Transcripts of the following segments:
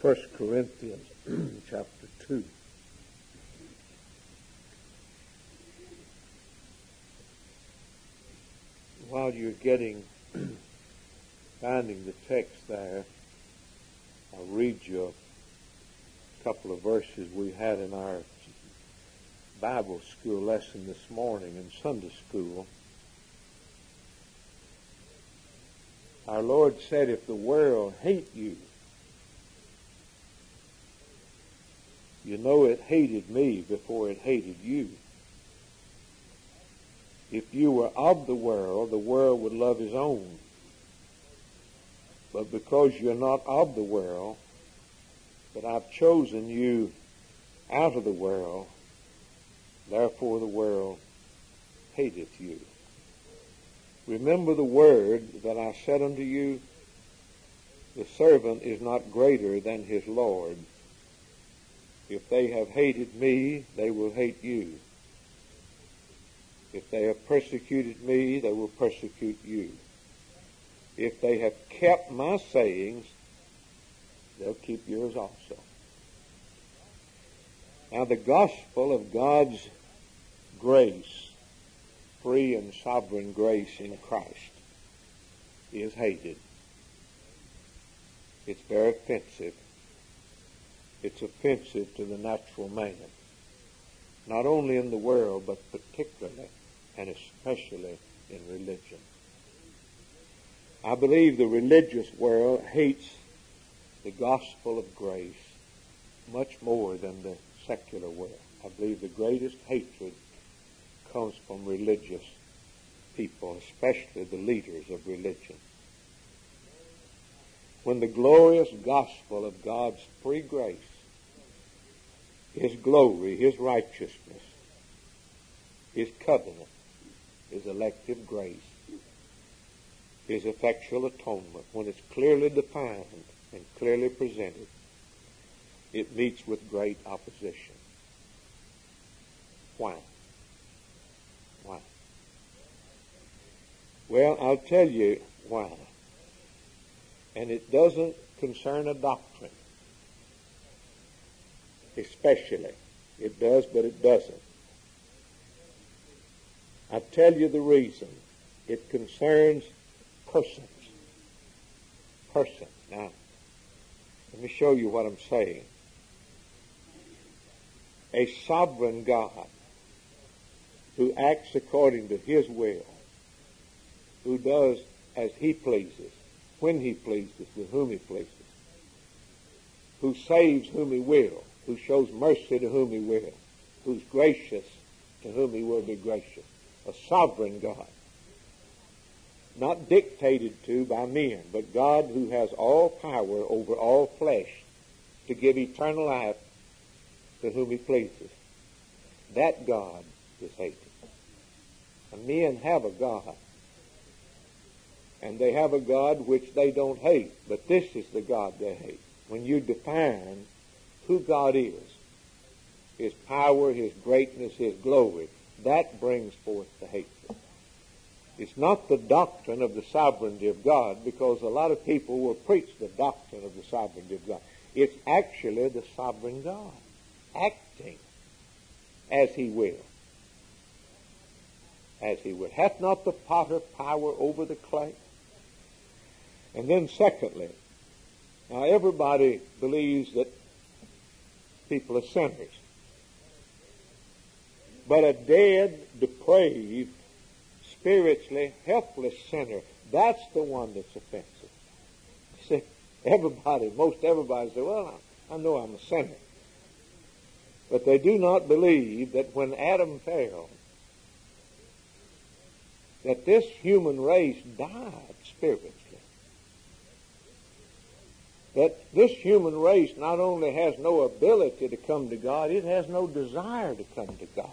1 Corinthians chapter 2. While you're finding the text there, I'll read you a couple of verses we had in our Bible school lesson this morning in Sunday school. Our Lord said, if the world hate you, you know it hated me before it hated you. If you were of the world would love his own. But because you're not of the world, but I've chosen you out of the world, therefore the world hateth you. Remember the word that I said unto you, the servant is not greater than his Lord. If they have hated me, they will hate you. If they have persecuted me, they will persecute you. If they have kept my sayings, they'll keep yours also. Now the gospel of God's grace, free and sovereign grace in Christ, is hated. It's very offensive. It's offensive to the natural man, not only in the world, but particularly and especially in religion. I believe the religious world hates the gospel of grace much more than the secular world. I believe the greatest hatred comes from religious people, especially the leaders of religion. When the glorious gospel of God's free grace, His glory, His righteousness, His covenant, His elective grace, His effectual atonement, when it's clearly defined and clearly presented, it meets with great opposition. Why? Why? Well, I'll tell you why. And it doesn't concern a doctrine. Especially. It does, but it doesn't. I'll tell you the reason. It concerns persons. Persons. Now, let me show you what I'm saying. A sovereign God who acts according to His will, who does as He pleases, when He pleases, with whom He pleases, who saves whom He will, who shows mercy to whom He will, who's gracious to whom He will be gracious. A sovereign God. Not dictated to by men, but God who has all power over all flesh to give eternal life to whom He pleases. That God is hated. And men have a God. And they have a God which they don't hate, but this is the God they hate. When you define who God is, His power, His greatness, His glory, that brings forth the hatred. It's not the doctrine of the sovereignty of God, because a lot of people will preach the doctrine of the sovereignty of God. It's actually the sovereign God acting as He will. As He will. Hath not the potter power over the clay? And then secondly, now everybody believes that people are sinners. But a dead, depraved, spiritually helpless sinner, that's the one that's offensive. See, most everybody say, well, I know I'm a sinner. But they do not believe that when Adam fell, that this human race died spiritually. That this human race not only has no ability to come to God, it has no desire to come to God.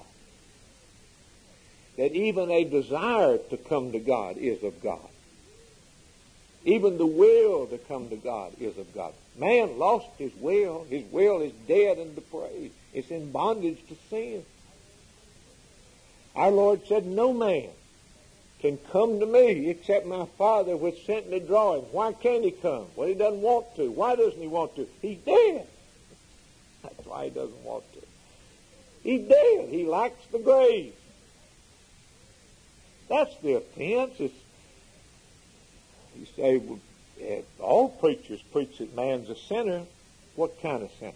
That even a desire to come to God is of God. Even the will to come to God is of God. Man lost his will. His will is dead and depraved. It's in bondage to sin. Our Lord said, no man can come to me except my Father which sent me draw him. Why can't he come? Well, he doesn't want to. Why doesn't he want to? He's dead. That's why he doesn't want to. He's dead. He likes the grave. That's the offense. You say, well, all preachers preach that man's a sinner. What kind of sinner?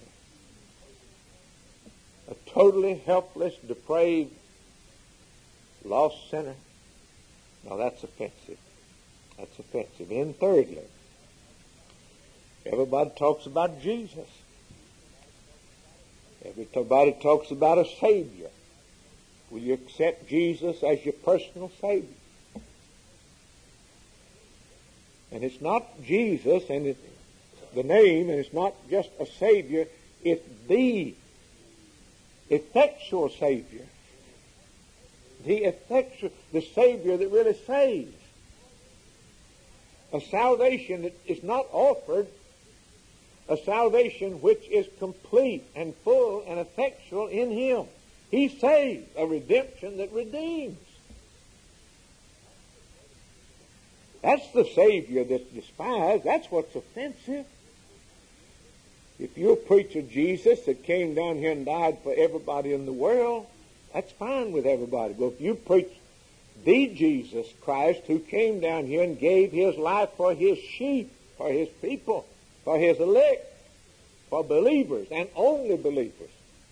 A totally helpless, depraved, lost sinner? Now that's offensive. That's offensive. And thirdly, everybody talks about Jesus. Everybody talks about a Savior. Will you accept Jesus as your personal Savior? And it's not Jesus and it's the name, and it's not just a Savior, it's the effectual Savior. The Savior that really saves. A salvation that is not offered, a salvation which is complete and full and effectual in Him. He saves, a redemption that redeems. That's the Savior that's despised. That's what's offensive. If you'll preach a Jesus that came down here and died for everybody in the world, that's fine with everybody. But if you preach the Jesus Christ who came down here and gave His life for His sheep, for His people, for His elect, for believers and only believers,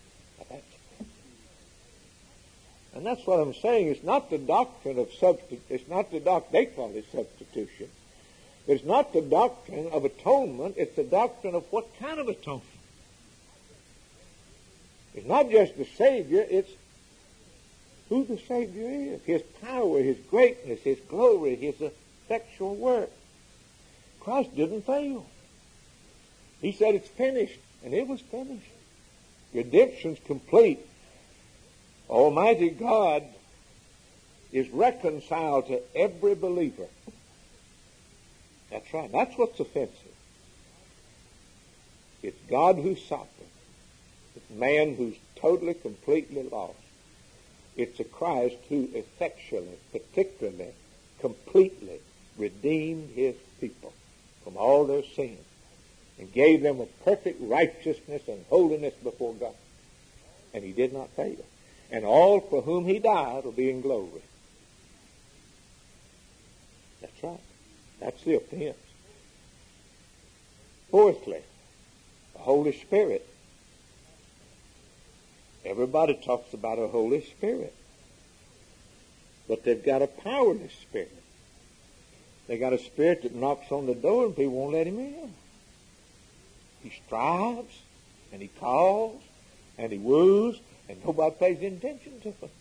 and that's what I'm saying. It's not the doctrine of it's not the they call it substitution. But it's not the doctrine of atonement. It's the doctrine of what kind of atonement. It's not just the Savior. It's who the Savior is. His power, His greatness, His glory, His effectual work. Christ didn't fail. He said it's finished, and it was finished. Redemption's complete. Almighty God is reconciled to every believer. That's right. That's what's offensive. It's God who's sovereign. It's man who's totally, completely lost. It's a Christ who effectually, particularly, completely redeemed His people from all their sins and gave them a perfect righteousness and holiness before God. And He did not fail. And all for whom He died will be in glory. That's right. That's the offense. Fourthly, the Holy Spirit. Everybody talks about a Holy Spirit. But they've got a powerless spirit. They got a spirit that knocks on the door and people won't let him in. He strives, and he calls, and he woos, and nobody pays any attention to him.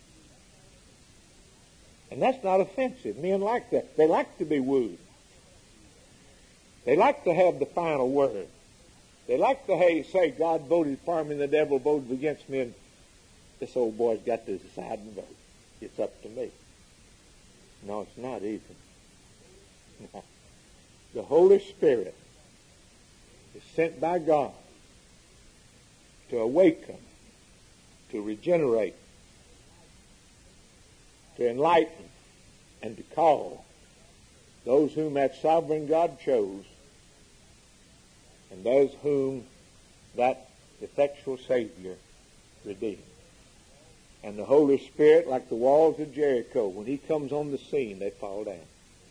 And that's not offensive. Men like that. They like to be wooed. They like to have the final word. They like to say, God voted for me and the devil voted against me, and this old boy's got to decide and vote. It's up to me. No, it's not even. No. The Holy Spirit is sent by God to awaken, to regenerate, to enlighten, and to call those whom that sovereign God chose, and those whom that effectual Savior redeemed. And the Holy Spirit, like the walls of Jericho, when He comes on the scene, they fall down.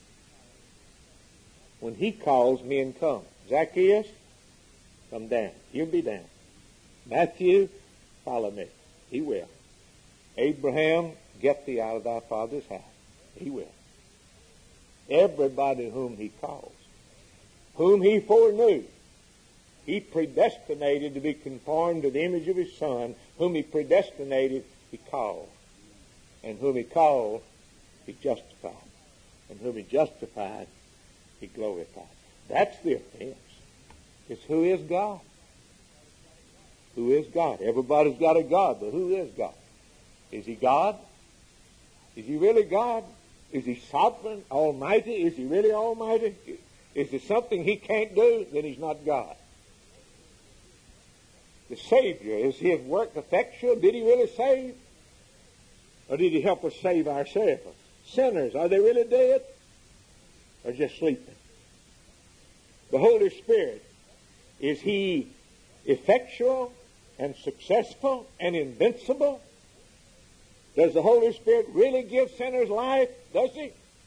When He calls, men come. Zacchaeus, come down. You'll be down. Matthew, follow me. He will. Abraham, get thee out of thy father's house. He will. Everybody whom He calls, whom He foreknew, He predestinated to be conformed to the image of His Son. Whom He predestinated, He called. And whom He called, He justified. And whom He justified, He glorified. That's the offense. It's who is God. Who is God? Everybody's got a God, but who is God? Is He God? Is He really God? Is He sovereign, almighty? Is He really almighty? Is there something He can't do? Then He's not God. The Savior, is His work effectual? Did He really save? Or did He help us save ourselves? Sinners, are they really dead or just sleeping? The Holy Spirit, is He effectual and successful and invincible? Does the Holy Spirit really give sinners life? Does He?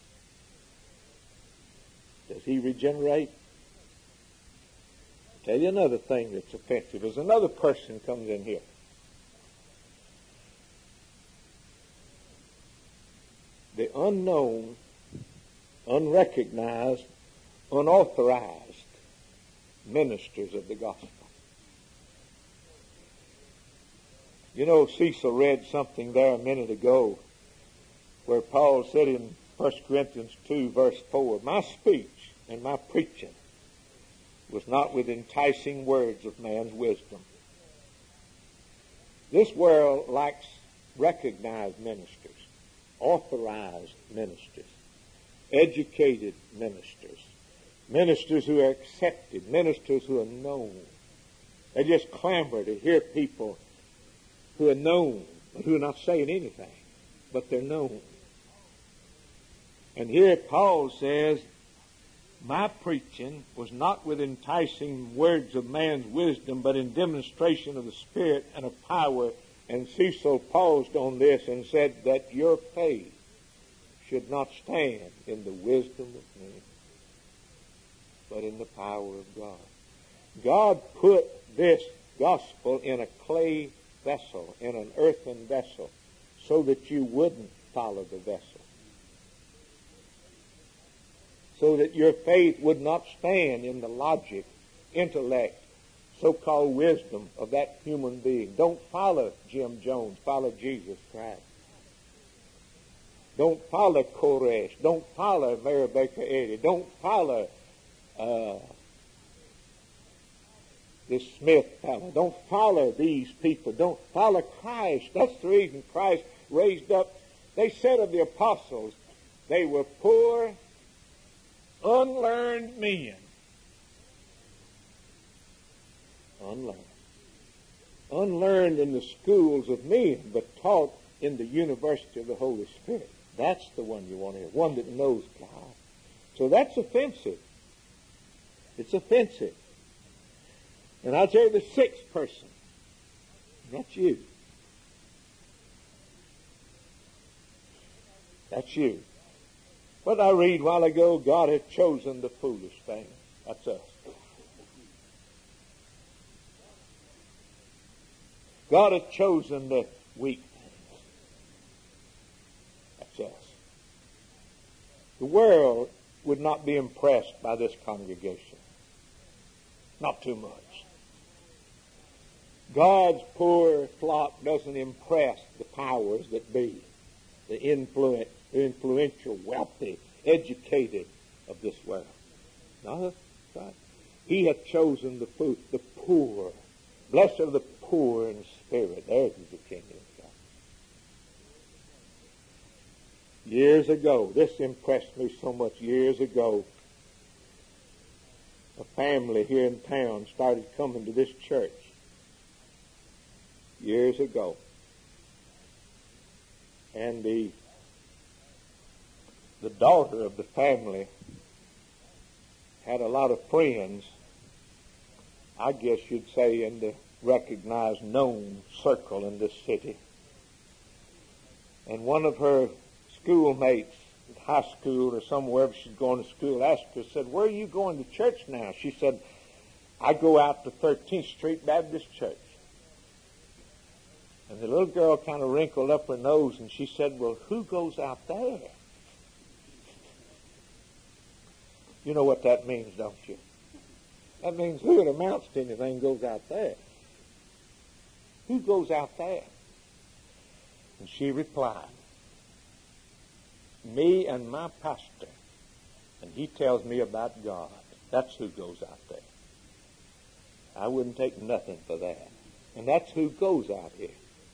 Does He regenerate? I'll tell you another thing that's offensive. There's another person comes in here. The unknown, unrecognized, unauthorized ministers of the gospel. You know, Cecil read something there a minute ago where Paul said in 1 Corinthians 2 verse 4, my speech and my preaching was not with enticing words of man's wisdom. This world lacks recognized ministers, authorized ministers, educated ministers, ministers who are accepted, ministers who are known. They just clamor to hear people who are known, but who are not saying anything, but they're known. And here Paul says, my preaching was not with enticing words of man's wisdom, but in demonstration of the Spirit and of power. And Cecil paused on this and said that your faith should not stand in the wisdom of men, but in the power of God. God put this gospel in a clay vessel, in an earthen vessel, so that you wouldn't follow the vessel. So that your faith would not stand in the logic, intellect, so-called wisdom of that human being. Don't follow Jim Jones. Follow Jesus Christ. Don't follow Koresh. Don't follow Mary Baker Eddy. Don't follow this Smith fellow. Don't follow these people. Don't follow Christ. That's the reason Christ raised up. They said of the apostles, they were poor, unlearned men. Unlearned. Unlearned in the schools of men, but taught in the university of the Holy Spirit. That's the one you want to hear. One that knows God. So that's offensive. It's offensive. And I'll tell you the sixth person. That's you. That's you. What I read a while ago, God had chosen the foolish thing. That's us. God had chosen the weak things. That's us. The world would not be impressed by this congregation. Not too much. God's poor flock doesn't impress the powers that be, the influential, wealthy, educated of this world. No, that's right. He hath chosen the poor. Blessed are the poor in spirit. Theirs is the kingdom of God. Years ago, this impressed me so much. Years ago, a family here in town started coming to this church. Years ago. And the daughter of the family had a lot of friends, I guess you'd say, in the recognized, known circle in this city. And one of her schoolmates at high school or somewhere she's going to school asked her, said, where are you going to church now? She said, I go out to 13th Street Baptist Church. And the little girl kind of wrinkled up her nose and she said, well, who goes out there? You know what that means, don't you? That means who it amounts to anything goes out there. Who goes out there? And she replied, me and my pastor. And he tells me about God. That's who goes out there. I wouldn't take nothing for that. And that's who goes out here.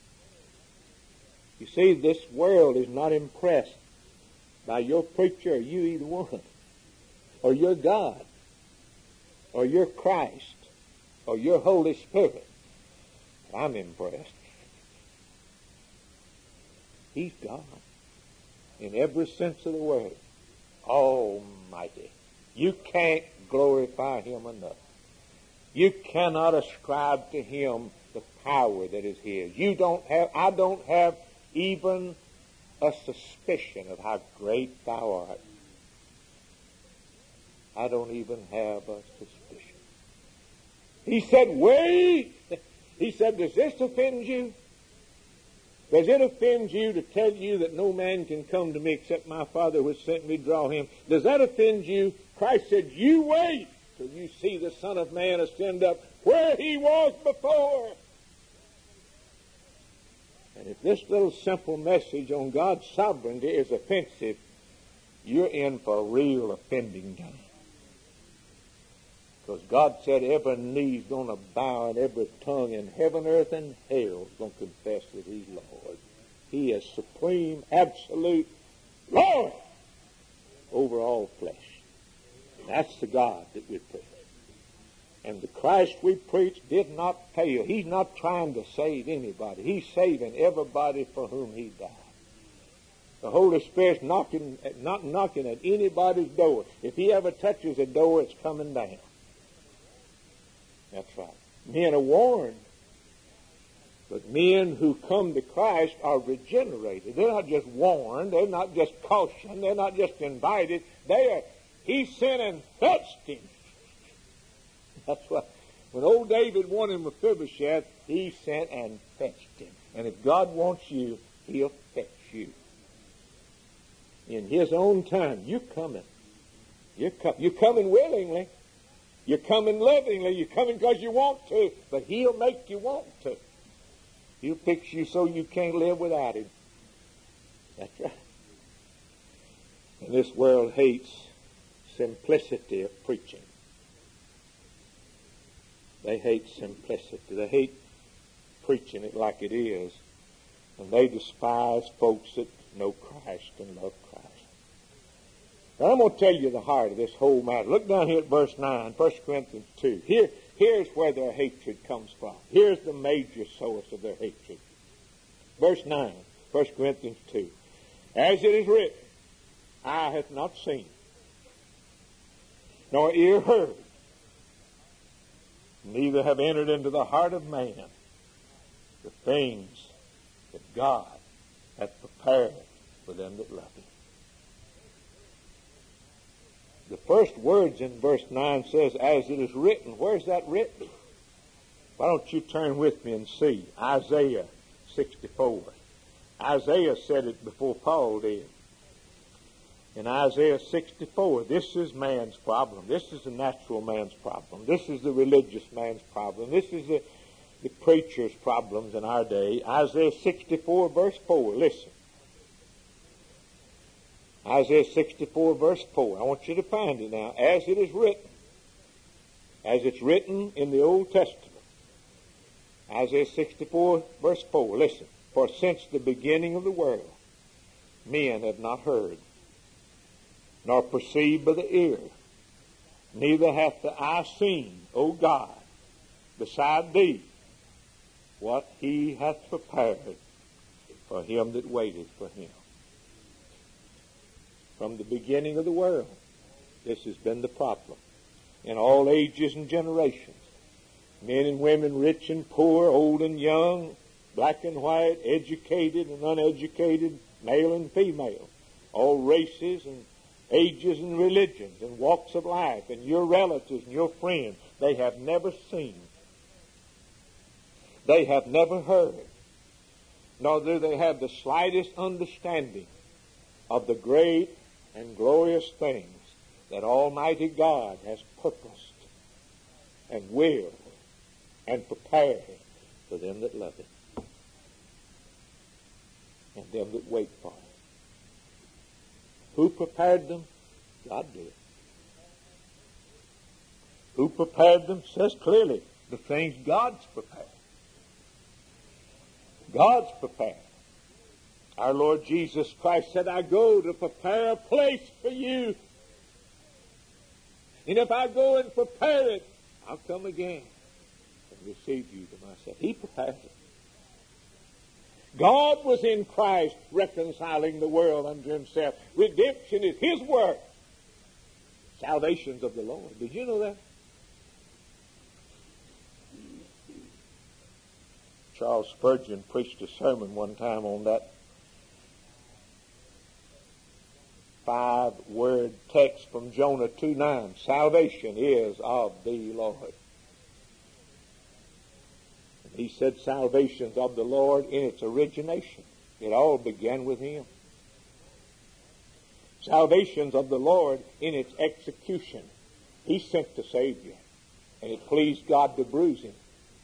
You see, this world is not impressed by your preacher or you either one, or your God, or your Christ, or your Holy Spirit. But I'm impressed. He's God. in every sense of the word. Almighty. You can't glorify him enough. You cannot ascribe to him the power that is his. I don't have even a suspicion of how great thou art. I don't even have a suspicion. He said, wait. He said, does this offend you? Does it offend you to tell you that no man can come to me except my Father which sent me draw him? Does that offend you? Christ said, you wait till you see the Son of Man ascend up where he was before. And if this little simple message on God's sovereignty is offensive, you're in for a real offending time. Because God said every knee's going to bow and every tongue in heaven, earth, and hell is going to confess that he's Lord. He is supreme, absolute Lord over all flesh. And that's the God that we preach. And the Christ we preach did not fail. He's not trying to save anybody. He's saving everybody for whom he died. The Holy Spirit's not knocking at anybody's door. If he ever touches a door, it's coming down. That's right. Men are warned. But men who come to Christ are regenerated. They're not just warned. They're not just cautioned. They're not just invited. He sent and fetched him. That's why when old David wanted Mephibosheth, he sent and fetched him. And if God wants you, he'll fetch you. In his own time, you're coming. You're coming willingly. You're coming lovingly. You're coming because you want to. But he'll make you want to. He'll fix you so you can't live without him. That's right. And this world hates simplicity of preaching. They hate simplicity. They hate preaching it like it is. And they despise folks that know Christ and love Christ. Now I'm going to tell you the heart of this whole matter. Look down here at verse 9, 1 Corinthians 2. Here's where their hatred comes from. Here's the major source of their hatred. Verse 9, 1 Corinthians 2. As it is written, eye hath not seen, nor ear heard, neither have entered into the heart of man the things that God hath prepared for them that love him. The first words in verse 9 says, as it is written. Where's that written? Why don't you turn with me and see Isaiah 64. Isaiah said it before Paul did. In Isaiah 64, this is man's problem. This is the natural man's problem. This is the religious man's problem. This is the preacher's problems in our day. Isaiah 64, verse 4. Listen. Isaiah 64, verse 4. I want you to find it now. As it is written. As it's written in the Old Testament. Isaiah 64, verse 4. Listen. For since the beginning of the world, men have not heard, nor perceived by the ear, neither hath the eye seen, O God, beside thee, what he hath prepared for him that waiteth for him. From the beginning of the world, this has been the problem. In all ages and generations, men and women, rich and poor, old and young, black and white, educated and uneducated, male and female, all races and ages and religions and walks of life, and your relatives and your friends, they have never seen, they have never heard, nor do they have the slightest understanding of the great and glorious things that Almighty God has purposed and willed and prepared for them that love Him and them that wait for Him. Who prepared them? God did. Who prepared them? Says clearly, the things God's prepared. God's prepared. Our Lord Jesus Christ said, I go to prepare a place for you. And if I go and prepare it, I'll come again and receive you to myself. He prepared it. God was in Christ reconciling the world unto himself. Redemption is his work. Salvation's of the Lord. Did you know that? Charles Spurgeon preached a sermon one time on that 5-word text from Jonah 2:9. Salvation is of the Lord. And he said salvation's of the Lord in its origination. It all began with him. Salvation's of the Lord in its execution. He sent the Savior, and it pleased God to bruise him.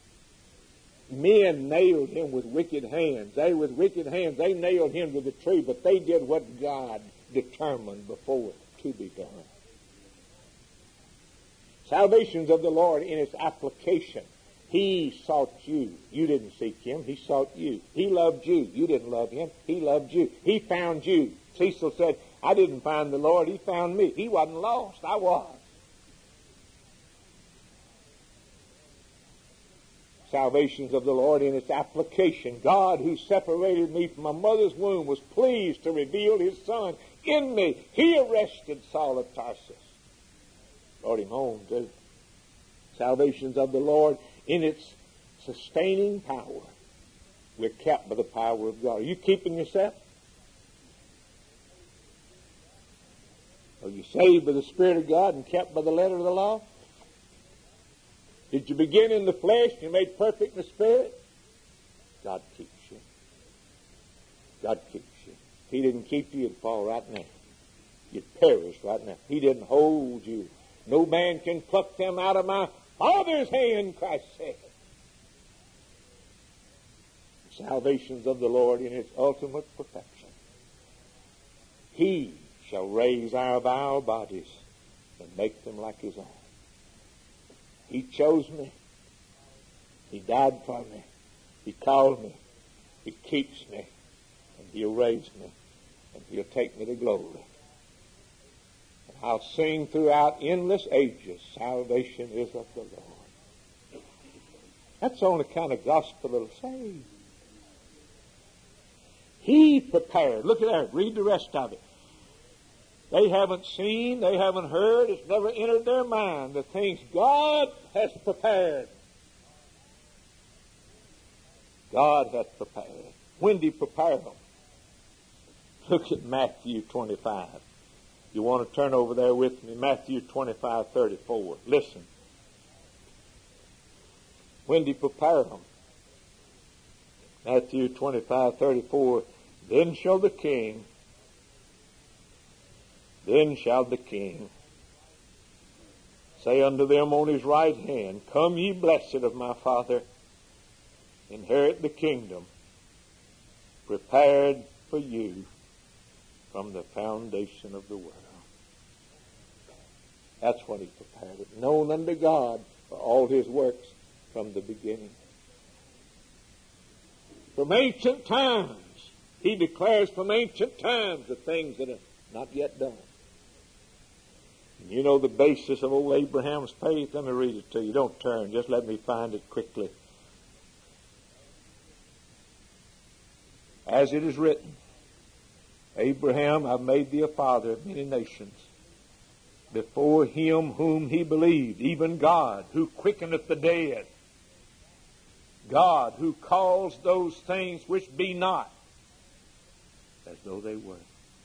Men nailed him with wicked hands. They nailed him to the tree, but they did what God determined before to be done. Salvation's of the Lord in its application. He sought you. You didn't seek him. He sought you. He loved you. You didn't love him. He loved you. He found you. Cecil said, I didn't find the Lord. He found me. He wasn't lost. I was. Salvation's of the Lord in its application. God, who separated me from my mother's womb, was pleased to reveal his Son in me. He arrested Saul of Tarsus. Brought him home, too. Salvation's of the Lord in its sustaining power. We're kept by the power of God. Are you keeping yourself? Are you saved by the Spirit of God and kept by the letter of the law? Did you begin in the flesh and you're made perfect in the Spirit? God keeps you. God keeps you. If he didn't keep you, you'd fall right now. You'd perish right now. He didn't hold you. No man can pluck them out of my Father's hand, Christ said. Salvation's of the Lord in its ultimate perfection. He shall raise our vile bodies and make them like his own. He chose me. He died for me. He called me. He keeps me. And he'll raise me. And he'll take me to glory. And I'll sing throughout endless ages, salvation is of the Lord. That's the only kind of gospel that'll save. He prepared. Look at that. Read the rest of it. They haven't seen, they haven't heard, it's never entered their mind the things God has prepared. God has prepared. When did he prepare them? Look at Matthew 25. You want to turn over there with me? Matthew 25:34. Listen. When did he prepare them? Matthew 25:34. Then shall the king say unto them on his right hand, Come ye blessed of my Father, inherit the kingdom prepared for you from the foundation of the world. That's when he prepared it. Known unto God for all his works from the beginning. From ancient times, he declares from ancient times the things that are not yet done. You know the basis of old Abraham's faith? Let me read it to you. Don't turn. Just let me find it quickly. As it is written, Abraham, I've made thee a father of many nations. Before him whom he believed, even God, who quickeneth the dead. God, who calls those things which be not as though they were.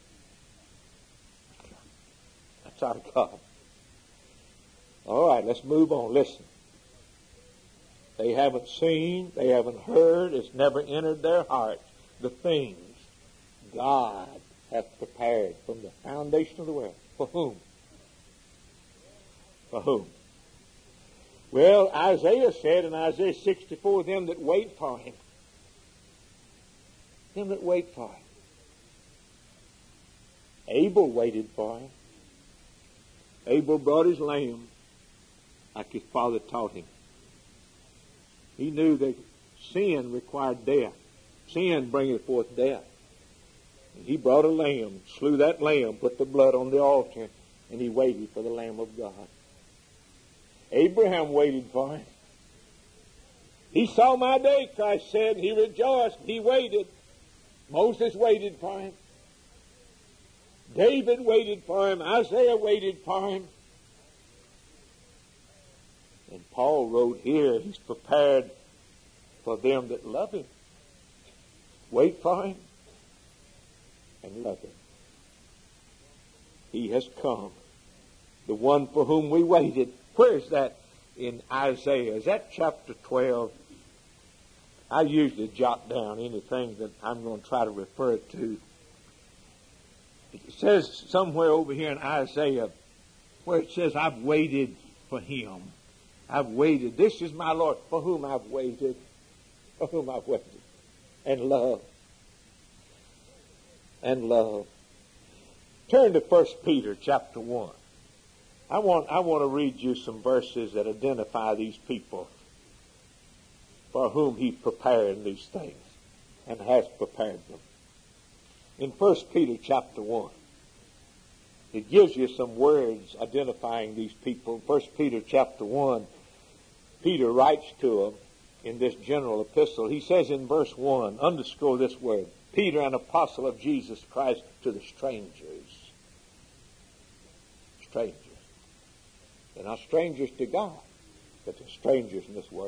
That's our God. All right, let's move on. Listen. They haven't seen, they haven't heard, it's never entered their hearts the things God hath prepared from the foundation of the world. For whom? For whom? Well, Isaiah said in Isaiah 64, them that wait for him. Them that wait for him. Abel waited for him. Abel brought his lamb like his father taught him. He knew that sin required death. Sin bringeth forth death. And he brought a lamb, slew that lamb, put the blood on the altar, and he waited for the Lamb of God. Abraham waited for him. He saw my day, Christ said. He rejoiced. He waited. Moses waited for him. David waited for him. Isaiah waited for him. And Paul wrote here, he's prepared for them that love him. Wait for him and love him. He has come. The one for whom we waited. Where is that in Isaiah? Is that chapter 12? I usually jot down anything that I'm going to try to refer to. It says somewhere over here in Isaiah where it says, I've waited for him. I've waited. This is my Lord for whom I've waited. For whom I've waited. And love. And love. Turn to 1 Peter chapter 1. I want to read you some verses that identify these people for whom he prepared these things and has prepared them. In 1 Peter chapter 1, it gives you some words identifying these people. 1 Peter chapter 1, Peter writes to them in this general epistle. He says in verse 1, underscore this word, Peter, an apostle of Jesus Christ, to the strangers. Strangers. They're not strangers to God, but they're strangers in this world.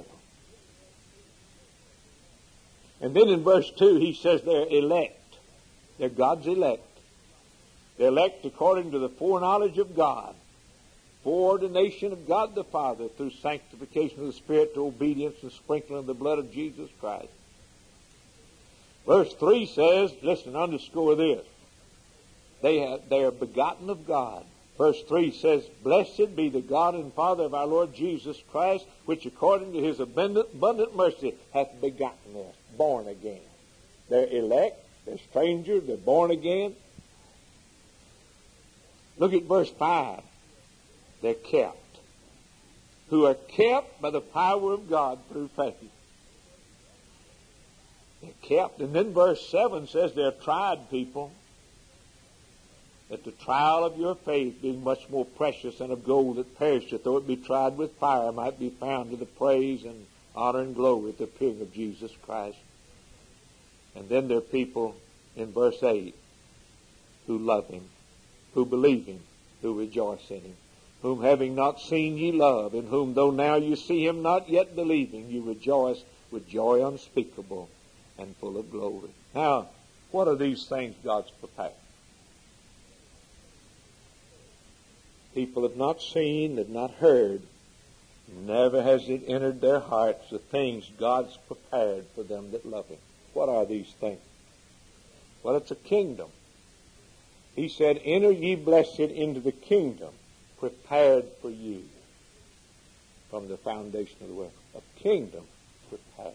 And then in verse 2, he says they're elect. They're God's elect. They're elect according to the foreknowledge of God, foreordination of God the Father through sanctification of the Spirit to obedience and sprinkling of the blood of Jesus Christ. Verse 3 says, listen, underscore this. They are begotten of God. Verse 3 says, blessed be the God and Father of our Lord Jesus Christ, which according to his abundant mercy hath begotten us, born again. They're elect, they're strangers, they're born again. Look at verse 5. They're kept. Who are kept by the power of God through faith. They're kept. And then verse 7 says they're tried people. That the trial of your faith, being much more precious than of gold that perisheth, though it be tried with fire, might be found to the praise and honor and glory at the appearing of Jesus Christ. And then there are people in verse 8 who love him, who believe him, who rejoice in him, whom having not seen ye love, in whom though now you see him not yet believing, you rejoice with joy unspeakable and full of glory. Now, what are these things God's prepared? People have not seen, have not heard, never has it entered their hearts the things God's prepared for them that love him. What are these things? Well, it's a kingdom. He said, enter ye blessed into the kingdom prepared for you from the foundation of the world. A kingdom prepared.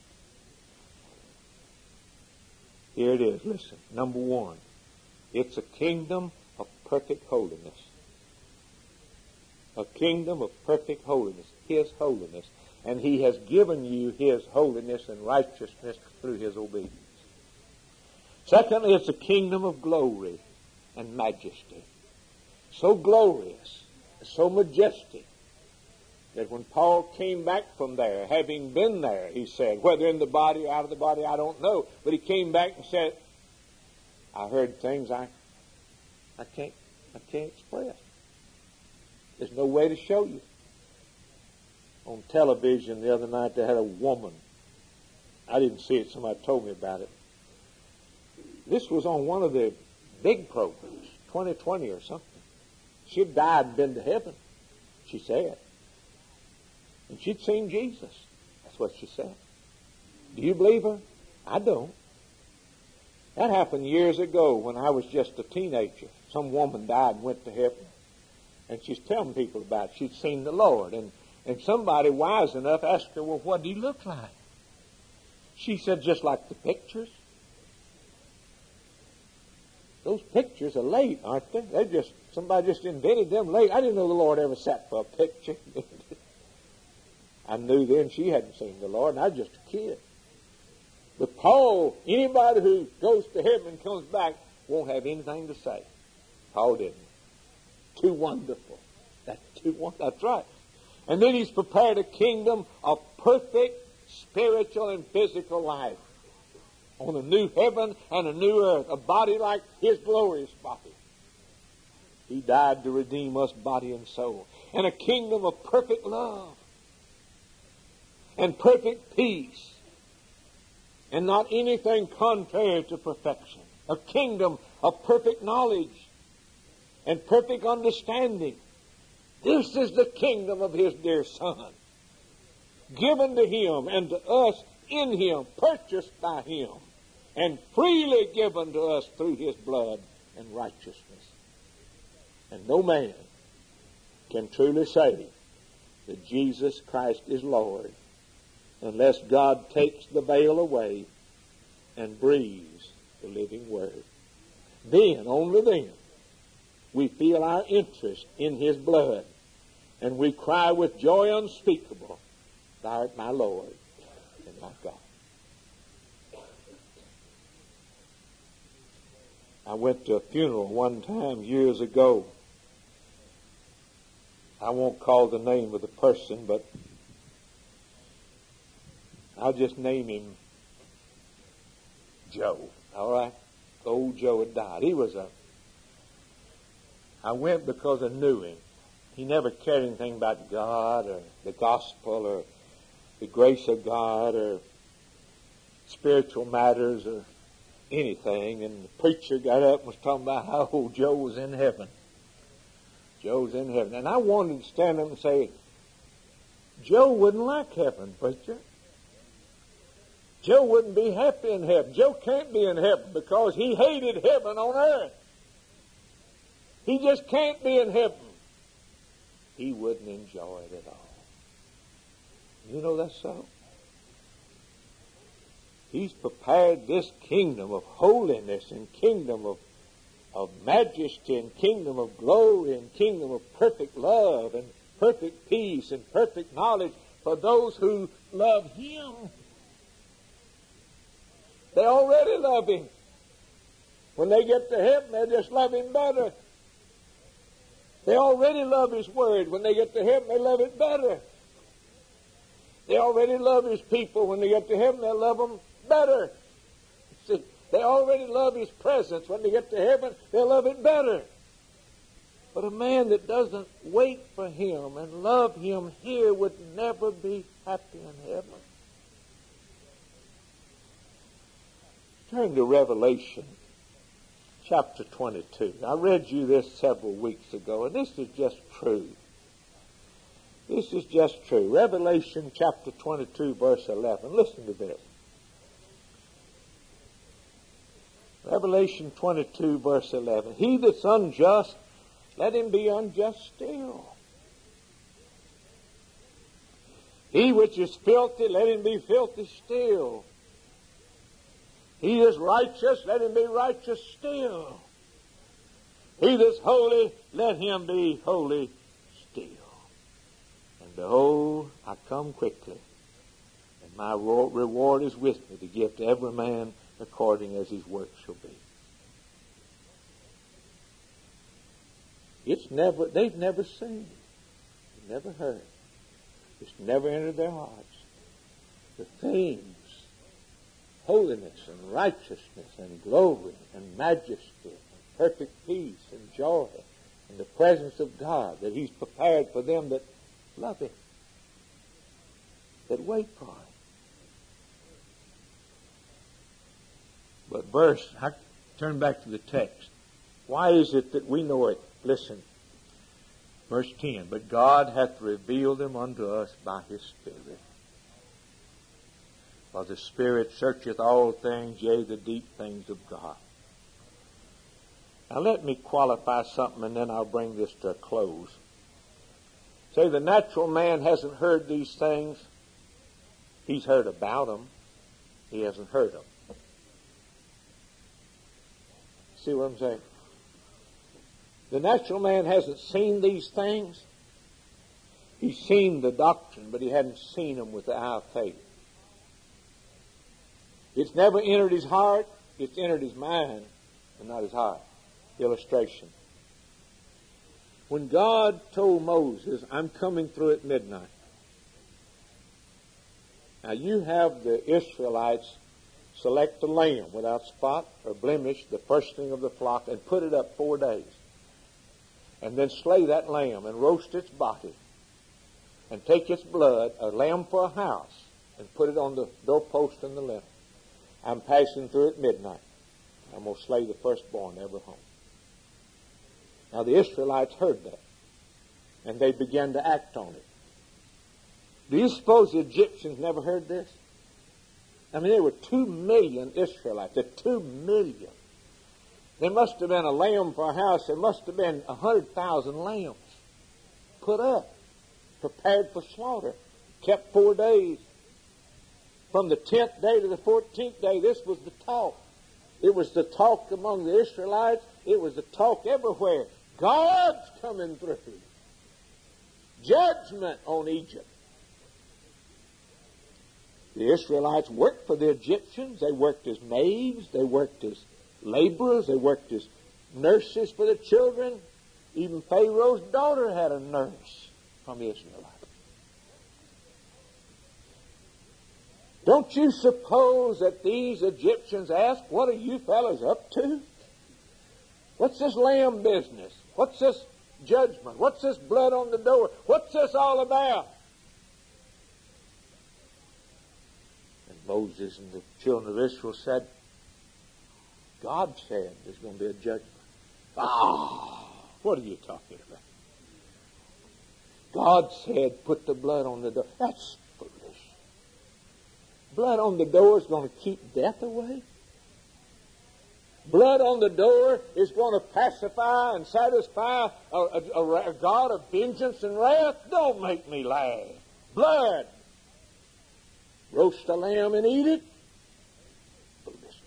Here it is. Listen. Number one, it's a kingdom of perfect holiness. A kingdom of perfect holiness, his holiness. And he has given you his holiness and righteousness through his obedience. Secondly, it's a kingdom of glory and majesty. So glorious, so majestic, that when Paul came back from there, having been there, he said, whether in the body or out of the body, I don't know, but he came back and said, I heard things I can't express. There's no way to show you. On television the other night, they had a woman. I didn't see it. Somebody told me about it. This was on one of the big programs, 2020 or something. She had died and been to heaven, she said. And she'd seen Jesus. That's what she said. Do you believe her? I don't. That happened years ago when I was just a teenager. Some woman died and went to heaven. And she's telling people about it. She'd seen the Lord. And somebody wise enough asked her, well, what did he look like? She said, just like the pictures. Those pictures are late, aren't they? Somebody just invented them late. I didn't know the Lord ever sat for a picture. I knew then she hadn't seen the Lord, and I was just a kid. But Paul, anybody who goes to heaven and comes back, won't have anything to say. Paul didn't. Too wonderful. That's right. And then he's prepared a kingdom of perfect spiritual and physical life on a new heaven and a new earth, a body like His glorious body. He died to redeem us body and soul. And a kingdom of perfect love and perfect peace and not anything contrary to perfection. A kingdom of perfect knowledge and perfect understanding. This is the kingdom of His dear Son, given to Him and to us in Him, purchased by Him, and freely given to us through His blood and righteousness. And no man can truly say that Jesus Christ is Lord unless God takes the veil away and breathes the living Word. Then, only then, we feel our interest in His blood, and we cry with joy unspeakable, Thou art my Lord and my God. I went to a funeral one time years ago. I won't call the name of the person, but I'll just name him Joe. All right? Old Joe had died. I went because I knew him. He never cared anything about God or the gospel or the grace of God or spiritual matters or anything. And the preacher got up and was talking about how old Joe was in heaven. Joe's in heaven. And I wanted to stand up and say, Joe wouldn't like heaven, preacher. Joe wouldn't be happy in heaven. Joe can't be in heaven because he hated heaven on earth. He just can't be in heaven. He wouldn't enjoy it at all. You know that's so? He's prepared this kingdom of holiness and kingdom of majesty and kingdom of glory and kingdom of perfect love and perfect peace and perfect knowledge for those who love Him. They already love Him. When they get to heaven, they just love Him better. They already love His Word. When they get to heaven, they love it better. They already love His people. When they get to heaven, they love them better. See, they already love His presence. When they get to heaven, they love it better. But a man that doesn't wait for Him and love Him here would never be happy in heaven. Turn to Revelation chapter 22. I read you this several weeks ago, and this is just true. This is just true. Revelation chapter 22, verse 11. Listen to this. Revelation 22, verse 11. He that's unjust, let him be unjust still. He which is filthy, let him be filthy still. He is righteous, let him be righteous still. He that's holy, let him be holy still. And behold, I come quickly, and my reward is with me to give to every man according as his work shall be. They've never seen, they've never heard, it's never entered their hearts. The things, holiness and righteousness and glory and majesty and perfect peace and joy and the presence of God that He's prepared for them that love Him, that wait for Him. But I turn back to the text. Why is it that we know it? Listen, verse 10, but God hath revealed them unto us by His Spirit. For the Spirit searcheth all things, yea, the deep things of God. Now let me qualify something and then I'll bring this to a close. Say the natural man hasn't heard these things. He's heard about them. He hasn't heard them. See what I'm saying? The natural man hasn't seen these things. He's seen the doctrine, but he hadn't seen them with the eye of faith. It's never entered his heart. It's entered his mind, but not his heart. Illustration. When God told Moses, I'm coming through at midnight, Now you have the Israelites select a lamb without spot or blemish, the firstling of the flock, and put it up 4 days. And then slay that lamb and roast its body. And take its blood, a lamb for a house, and put it on the doorpost and the lintel. I'm passing through at midnight. I'm going to slay the firstborn in every home. Now the Israelites heard that, and they began to act on it. Do you suppose the Egyptians never heard this? I mean, there were 2 million Israelites. There 2 million. There must have been a lamb for a house. There must have been 100,000 lambs put up, prepared for slaughter, kept 4 days. From the 10th day to the 14th day, this was the talk. It was the talk among the Israelites. It was the talk everywhere. God's coming through. Judgment on Egypt. The Israelites worked for the Egyptians. They worked as maids. They worked as laborers. They worked as nurses for the children. Even Pharaoh's daughter had a nurse from the Israelites. Don't you suppose that these Egyptians asked, what are you fellas up to? What's this lamb business? What's this judgment? What's this blood on the door? What's this all about? And Moses and the children of Israel said, God said there's going to be a judgment. What are you talking about? God said put the blood on the door. That's foolish. Blood on the door is going to keep death away? Blood on the door is going to pacify and satisfy a God of vengeance and wrath? Don't make me laugh. Blood. Roast a lamb and eat it? Foolishness.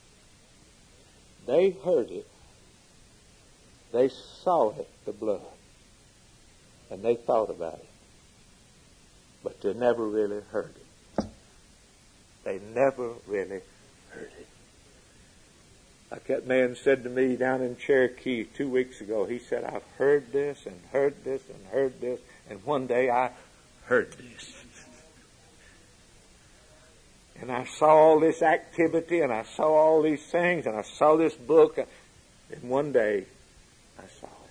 They heard it. They saw it, the blood. And they thought about it. But they never really heard it. They never really heard it. Like that man said to me down in Cherokee 2 weeks ago. He said, I've heard this and heard this and heard this, and one day I heard this. And I saw all this activity, and I saw all these things, and I saw this book, and one day I saw it.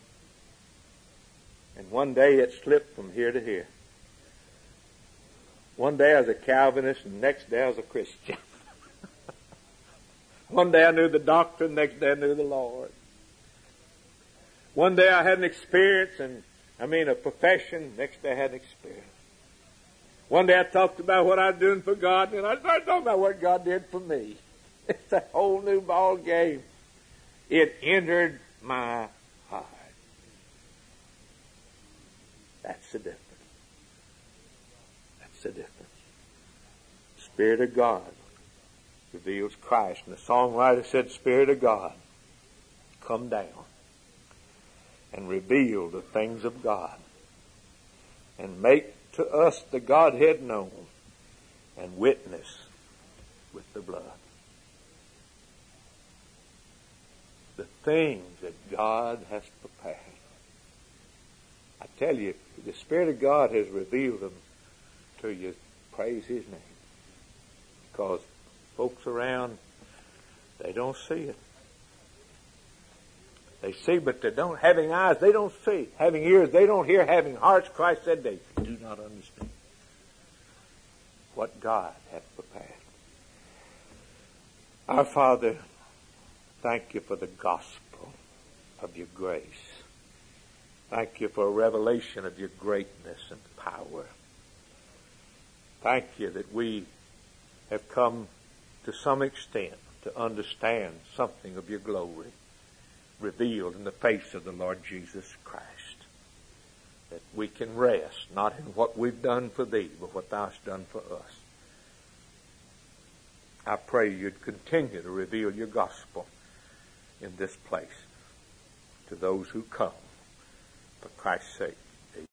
And one day it slipped from here to here. One day I was a Calvinist, and the next day I was a Christian. One day I knew the doctrine, the next day I knew the Lord. One day I had an experience, a profession, next day I had an experience. One day I talked about what I was doing for God, and I started talking about what God did for me. It's a whole new ball game. It entered my heart. That's the difference. That's the difference. The Spirit of God reveals Christ. And the songwriter said, Spirit of God, come down and reveal the things of God and make to us the Godhead known and witness with the blood. The things that God has prepared. I tell you, the Spirit of God has revealed them to you. Praise His name. Because folks around, they don't see it. They see, but they don't. Having eyes, they don't see. Having ears, they don't hear. Having hearts, Christ said, they do not understand what God hath prepared. Our Father, thank you for the gospel of your grace. Thank you for a revelation of your greatness and power. Thank you that we have come to some extent to understand something of your glory revealed in the face of the Lord Jesus Christ. That we can rest not in what we've done for thee, but what thou hast done for us. I pray you'd continue to reveal your gospel in this place to those who come for Christ's sake.